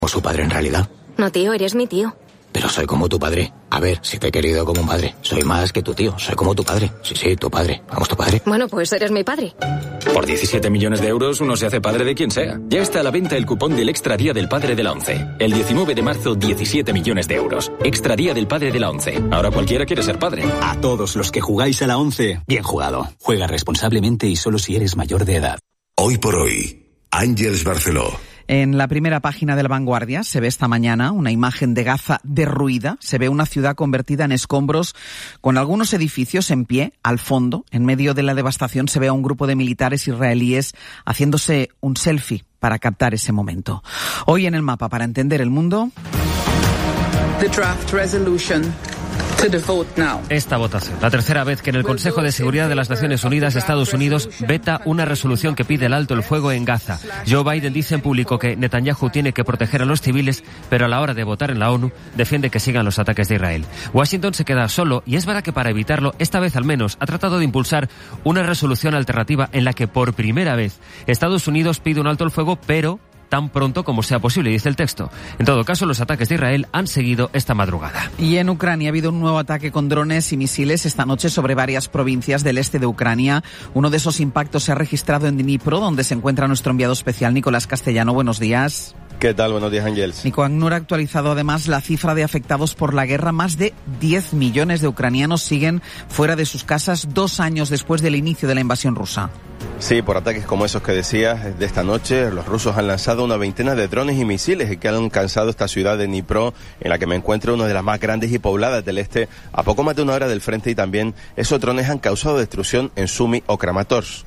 como su padre en realidad. No, tío, eres mi tío. Pero soy como tu padre. A ver, si te he querido como un padre. Soy más que tu tío. Soy como tu padre. Sí, tu padre. Vamos, tu padre. Bueno, pues eres mi padre. Por 17 millones de euros uno se hace padre de quien sea. Ya está a la venta el cupón del Extra Día del Padre de la ONCE. El 19 de marzo, 17 millones de euros. Extra Día del Padre de la ONCE. Ahora cualquiera quiere ser padre. A todos los que jugáis a la ONCE, bien jugado. Juega responsablemente y solo si eres mayor de edad. Hoy por hoy, Àngels Barceló. En la primera página de La Vanguardia se ve esta mañana una imagen de Gaza derruida. Se ve una ciudad convertida en escombros con algunos edificios en pie. Al fondo, en medio de la devastación, se ve a un grupo de militares israelíes haciéndose un selfie para captar ese momento. Hoy en el mapa para entender el mundo. The draft resolution. Esta votación, la tercera vez que en el Consejo de Seguridad de las Naciones Unidas Estados Unidos veta una resolución que pide el alto el fuego en Gaza. Joe Biden dice en público que Netanyahu tiene que proteger a los civiles, pero a la hora de votar en la ONU defiende que sigan los ataques de Israel. Washington se queda solo y es verdad que para evitarlo, esta vez al menos, ha tratado de impulsar una resolución alternativa en la que por primera vez Estados Unidos pide un alto el fuego, pero tan pronto como sea posible, dice el texto. En todo caso, los ataques de Israel han seguido esta madrugada. Y en Ucrania ha habido un nuevo ataque con drones y misiles esta noche sobre varias provincias del este de Ucrania. Uno de esos impactos se ha registrado en Dnipro, donde se encuentra nuestro enviado especial, Nicolás Castellano. Buenos días. ¿Qué tal? Buenos días, Àngels. Nico, ACNUR ha actualizado además la cifra de afectados por la guerra. Más de 10 millones de ucranianos siguen fuera de sus casas 2 años después del inicio de la invasión rusa. Sí, por ataques como esos que decías de esta noche, los rusos han lanzado una veintena de drones y misiles que han alcanzado esta ciudad de Dnipro, en la que me encuentro, una de las más grandes y pobladas del este, a poco más de 1 hora del frente, y también esos drones han causado destrucción en Sumy o Kramatorsk.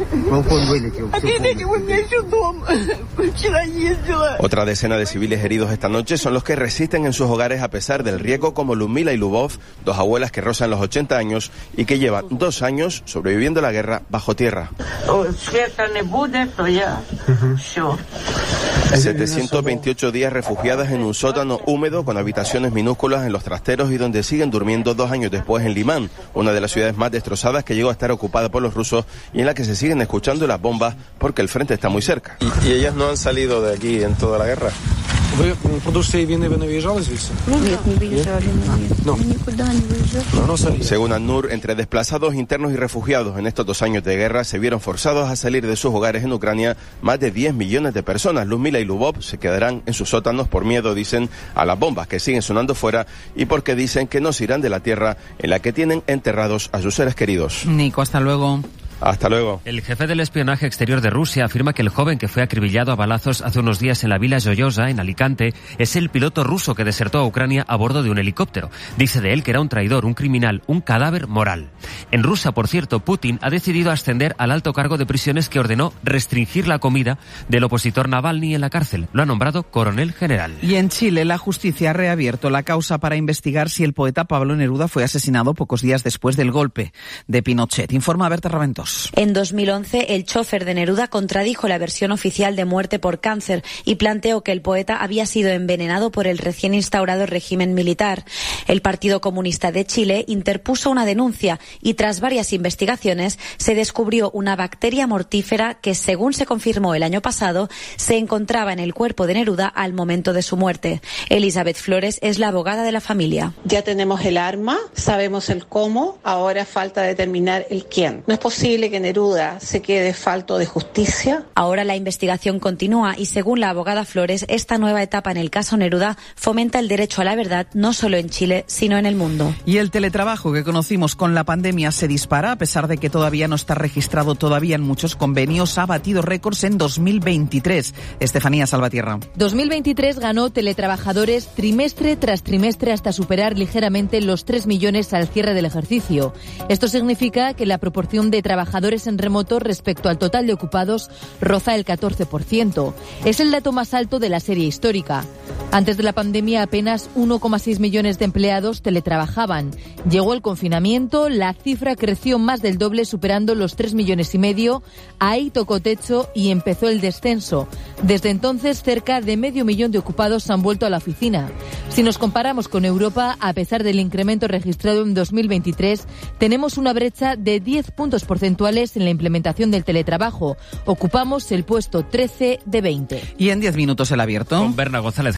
Otra decena de civiles heridos esta noche son los que resisten en sus hogares a pesar del riesgo, como Ludmila y Lubov, 2 abuelas que rozan los 80 años y que llevan 2 años sobreviviendo la guerra bajo tierra. 728 días refugiadas en un sótano húmedo con habitaciones minúsculas en los trasteros y donde siguen durmiendo 2 años después en Limán, una de las ciudades más destrozadas que llegó a estar ocupada por los rusos y en la que se siguen escuchando las bombas porque el frente está muy cerca. ¿Y ellas no han salido de aquí en toda la guerra? Según ACNUR, entre desplazados internos y refugiados en estos 2 años de guerra se vieron forzados a salir de sus hogares en Ucrania más de 10 millones de personas. Ludmila y Lubov se quedarán en sus sótanos por miedo, dicen, a las bombas que siguen sonando fuera y porque dicen que no se irán de la tierra en la que tienen enterrados a sus seres queridos. Nico, hasta luego. Hasta luego. El jefe del espionaje exterior de Rusia afirma que el joven que fue acribillado a balazos hace unos días en la Vila Joyosa, en Alicante, es el piloto ruso que desertó a Ucrania a bordo de un helicóptero. Dice de él que era un traidor, un criminal, un cadáver moral. En Rusia, por cierto, Putin ha decidido ascender al alto cargo de prisiones que ordenó restringir la comida del opositor Navalny en la cárcel. Lo ha nombrado coronel general. Y en Chile, la justicia ha reabierto la causa para investigar si el poeta Pablo Neruda fue asesinado pocos días después del golpe de Pinochet. Informa Berta Raventós. En 2011, el chofer de Neruda contradijo la versión oficial de muerte por cáncer y planteó que el poeta había sido envenenado por el recién instaurado régimen militar. El Partido Comunista de Chile interpuso una denuncia y tras varias investigaciones se descubrió una bacteria mortífera que, según se confirmó el año pasado, se encontraba en el cuerpo de Neruda al momento de su muerte. Elizabeth Flores es la abogada de la familia. Ya tenemos el arma, sabemos el cómo, ahora falta determinar el quién. No es posible que Neruda se quede falto de justicia. Ahora la investigación continúa y, según la abogada Flores, esta nueva etapa en el caso Neruda fomenta el derecho a la verdad no solo en Chile, sino en el mundo. Y el teletrabajo que conocimos con la pandemia se dispara, a pesar de que todavía no está registrado todavía en muchos convenios, ha batido récords en 2023. Estefanía Salvatierra. 2023 ganó teletrabajadores trimestre tras trimestre hasta superar ligeramente los 3 millones al cierre del ejercicio. Esto significa que la proporción de trabajadores en remoto respecto al total de ocupados roza el 14%. Es el dato más alto de la serie histórica. Antes de la pandemia, apenas 1,6 millones de empleados teletrabajaban. Llegó el confinamiento, la cifra creció más del doble, superando los 3,5 millones. Ahí tocó techo y empezó el descenso. Desde entonces, cerca de 500,000 de ocupados han vuelto a la oficina. Si nos comparamos con Europa, a pesar del incremento registrado en 2023, tenemos una brecha de 10 puntos porcentuales en la implementación del teletrabajo. Ocupamos el puesto 13 de 20. Y en 10 minutos el abierto. Con Berna González.